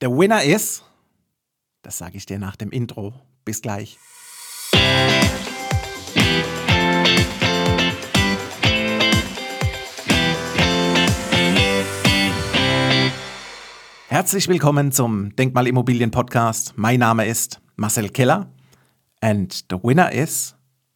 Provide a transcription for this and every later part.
The winner is, das sage ich dir nach dem Intro. Bis gleich. Herzlich willkommen zum Denkmal Immobilien Podcast. Mein Name ist Marcel Keller and the winner is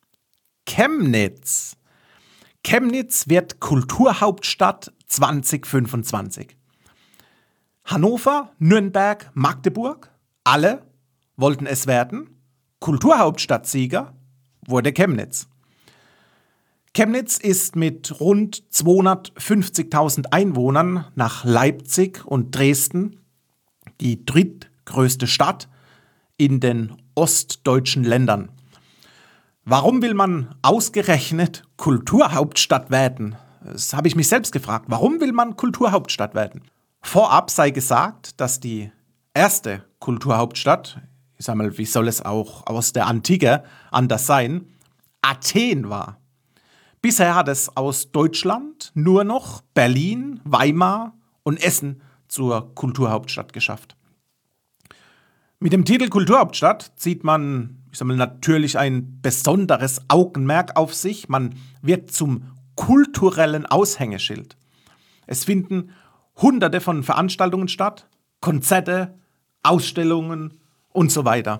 Chemnitz. Chemnitz wird Kulturhauptstadt 2025. Hannover, Nürnberg, Magdeburg, alle wollten es werden. Kulturhauptstadtsieger wurde Chemnitz. Chemnitz ist mit rund 250.000 Einwohnern nach Leipzig und Dresden die drittgrößte Stadt in den ostdeutschen Ländern. Warum will man ausgerechnet Kulturhauptstadt werden? Das habe ich mich selbst gefragt. Warum will man Kulturhauptstadt werden? Vorab sei gesagt, dass die erste Kulturhauptstadt, ich sag mal, wie soll es auch aus der Antike anders sein, Athen war. Bisher hat es aus Deutschland nur noch Berlin, Weimar und Essen zur Kulturhauptstadt geschafft. Mit dem Titel Kulturhauptstadt zieht man, ich sag mal, natürlich ein besonderes Augenmerk auf sich. Man wird zum kulturellen Aushängeschild. Es finden Hunderte von Veranstaltungen statt, Konzerte, Ausstellungen und so weiter.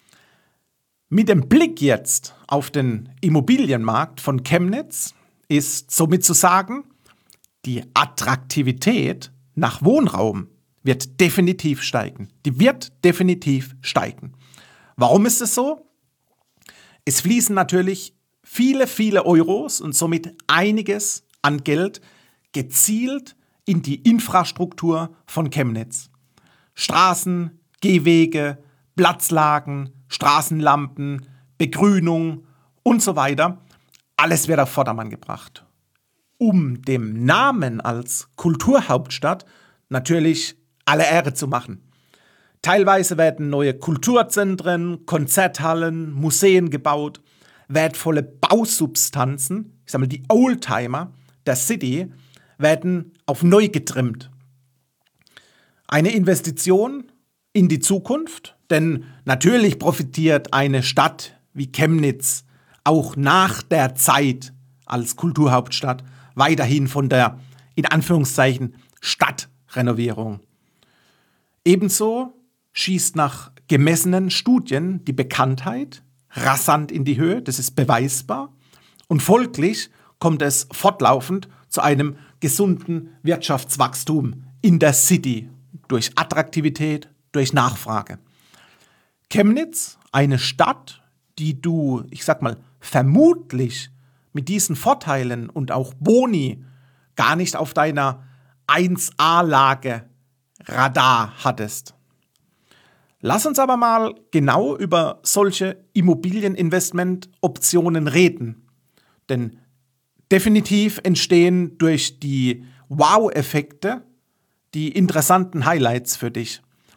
Mit dem Blick jetzt auf den Immobilienmarkt von Chemnitz ist somit zu sagen, die Attraktivität nach Wohnraum wird definitiv steigen. Die wird definitiv steigen. Warum ist es so? Es fließen natürlich viele Euros und somit einiges an Geld gezielt in die Infrastruktur von Chemnitz. Straßen, Gehwege, Platzlagen, Straßenlampen, Begrünung und so weiter. Alles wird auf Vordermann gebracht. Um dem Namen als Kulturhauptstadt natürlich alle Ehre zu machen. Teilweise werden neue Kulturzentren, Konzerthallen, Museen gebaut, wertvolle Bausubstanzen, ich sage mal die Oldtimer der City, werden auf neu getrimmt. Eine Investition in die Zukunft, denn natürlich profitiert eine Stadt wie Chemnitz auch nach der Zeit als Kulturhauptstadt weiterhin von der, in Anführungszeichen, Stadtrenovierung. Ebenso schießt nach gemessenen Studien die Bekanntheit rasant in die Höhe, das ist beweisbar, und folglich kommt es fortlaufend zu einem gesunden Wirtschaftswachstum in der City durch Attraktivität, durch Nachfrage. Chemnitz, eine Stadt, die du, ich sag mal, vermutlich mit diesen Vorteilen und auch Boni gar nicht auf deiner 1A-Lage Radar hattest. Lass uns aber mal genau über solche Immobilieninvestmentoptionen reden. Denn definitiv entstehen durch die Wow-Effekte die interessanten Highlights für dich.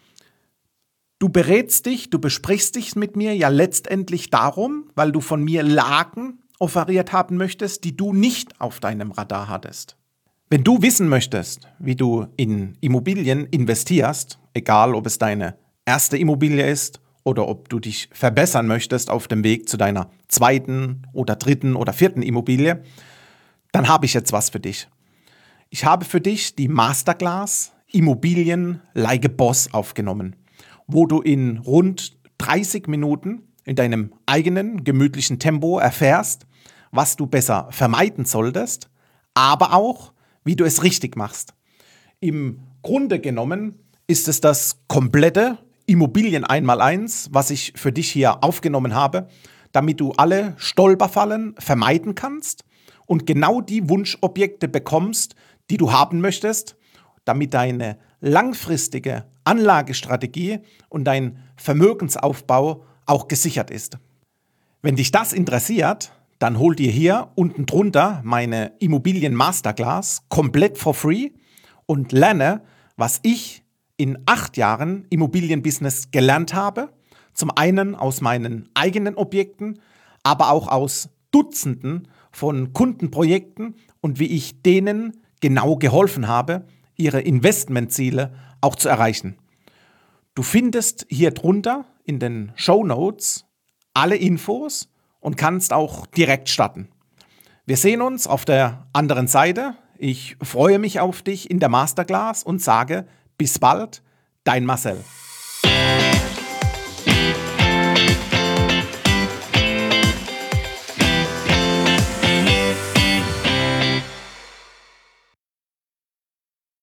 Du berätst dich, du besprichst dich mit mir ja letztendlich darum, weil du von mir Lagen offeriert haben möchtest, die du nicht auf deinem Radar hattest. Wenn du wissen möchtest, wie du in Immobilien investierst, egal ob es deine erste Immobilie ist oder ob du dich verbessern möchtest auf dem Weg zu deiner zweiten oder dritten oder vierten Immobilie, dann habe ich jetzt was für dich. Ich habe für dich die Masterclass Immobilien like a Boss aufgenommen, wo du in rund 30 Minuten in deinem eigenen gemütlichen Tempo erfährst, was du besser vermeiden solltest, aber auch, wie du es richtig machst. Im Grunde genommen ist es das komplette Immobilien 1x1, was ich für dich hier aufgenommen habe, damit du alle Stolperfallen vermeiden kannst und genau die Wunschobjekte bekommst, die du haben möchtest, damit deine langfristige Anlagestrategie und dein Vermögensaufbau auch gesichert ist. Wenn dich das interessiert, dann hol dir hier unten drunter meine Immobilien Masterclass komplett for free und lerne, was ich in 8 Jahren Immobilienbusiness gelernt habe. Zum einen aus meinen eigenen Objekten, aber auch aus Dutzenden von Kundenprojekten und wie ich denen genau geholfen habe, ihre Investmentziele auch zu erreichen. Du findest hier drunter in den Shownotes alle Infos und kannst auch direkt starten. Wir sehen uns auf der anderen Seite. Ich freue mich auf dich in der Masterclass und sage bis bald, dein Marcel.